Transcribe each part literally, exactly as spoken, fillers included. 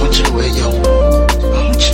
watch it where you watch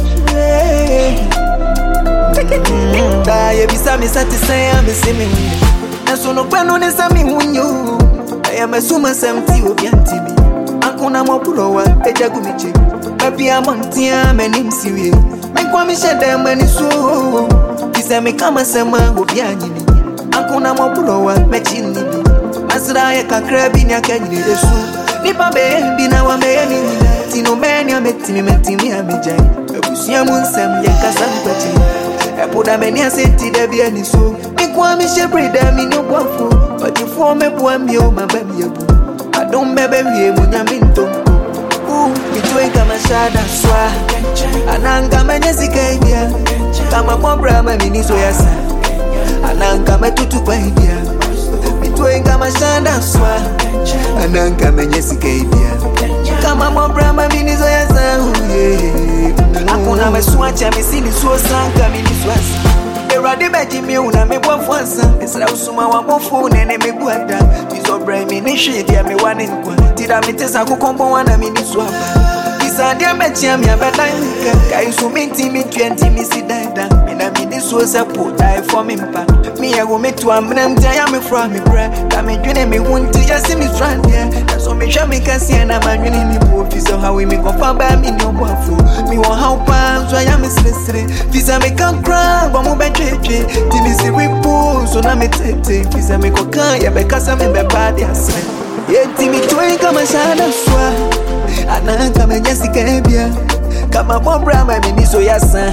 it. Die beside me, satisfy me, see me. And so no plan on this, I mean, when you I am a summer seventy of Yantibi. Akuna Mopulowa, Ejagumichi. Papi Amontia, Menim Siri. My commission them when it's so. This I make come a summer of Yanini. Akuna Mopulowa, Mechini. Masra, Kakrabina, Kennedy, the soup. Nipa baby, now I'm a Tino Mania, Metini, Metini, Amijay. A Busiamun Sam, Yakasam Petty. I put a mania city, there be any so. Make one Michel Breda, me no one. But you form a poem, you my baby. I don't baby, when you're minto. Ooh, between Kamashada, Swa, Ananga Manesica, Kama Brahma, Minisoyasa, Ananga Matutu Badia, between Kamashada, Swa, Ananga Manesica, Kama Brahma, Minisoyasa, Akuna Maswacha, Missini Suasanka, Miniswas. Radi beji mi una me bwa fwansa Esra usuma wa mofu nene me guada Mizo brai mi ni shidi ya mi wani nkwa Tida mi tesa kukombo wana mi niswapa Kisa dia mechi ya mi abada nika Kaisu minti mi twenty mi si daida Mina mi niswosa puta ifo mi mpa Mi ya gumitu wa mna mtia ya mi fra mi bre Kame june mi hunti ya si mi strandia Naso mi sha mi kasi ya na manjuni mi po Fiso hawi mi konfaba mi ni obwafu Mi wa haupa zwa ya mi slisri Fisa mi kankra wa mu beche Timisi ripu, so na me tete Fisa me kokan, ya bekasa me bebadi asme Yeti mi tue kama shada swa Ananka me nyesi kebia Kama bombra me miniso yasa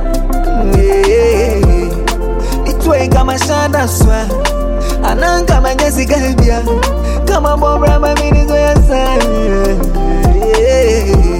Mi tue kama shada swa Ananka me nyesi kebia Kama bombra me miniso yasa